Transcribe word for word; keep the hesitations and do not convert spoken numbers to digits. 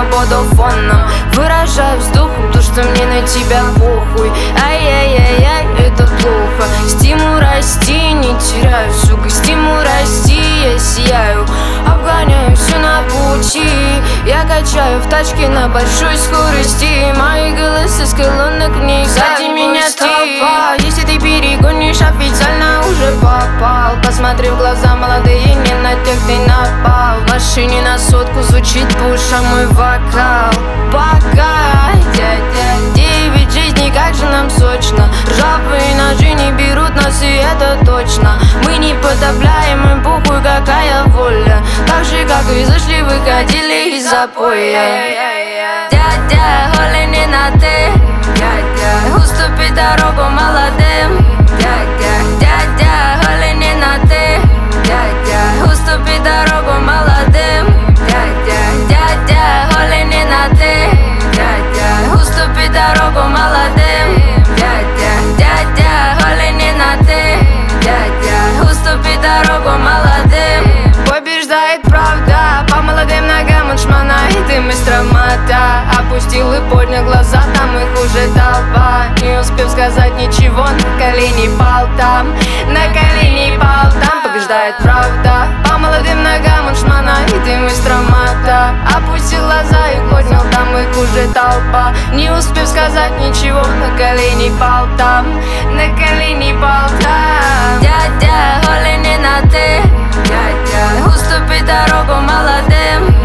буду фоном. Выражаю вздохом то, что мне на тебя похуй. Ай-яй-яй-яй, это плохо. Стимул расти, не теряю, сука. Стимул расти, я сияю. Обгоняю все на пути. Я качаю в тачке на большой скорости. Мои голоса с колонок в ней. Сзади меня толпа. Если ты перегонишь, официально уже попал. Посмотри в глаза, молодые, не на тех ты напал. В машине на сотку звучит пуша мой вокал. Пока, дядя, девять жизней, как же нам сочно. Ржавые ножи не берут нас, и это точно. Мы не потопляем, и похуй какая воля. Так же, как и зашли, выходили из запоя. Дядя, холи не на ты, дядя, уступи дорогу молодым. Дядя, дядя, холи не на ты, дядя, уступи дорогу молодым. Дядя, дядя, холи не на ты, дядя, уступи дорогу молодым. Дядя, дядя, холи не на ты, дядя, уступи дорогу молодым. Побеждает правда, по молодым ногам от шмонает им из травмата. Опустил и поднял глаза, там их уже толпа. Не успев сказать ничего, на колени пал там. На колени пал там, побеждает правда. По молодым ногам он шмонает им из травмата. Опустил глаза и поднял, там их уже толпа. Не успев сказать ничего, на колени пал там. На колени пал там. Дядя, холи не на ты, дядя, уступи дорогу молодым.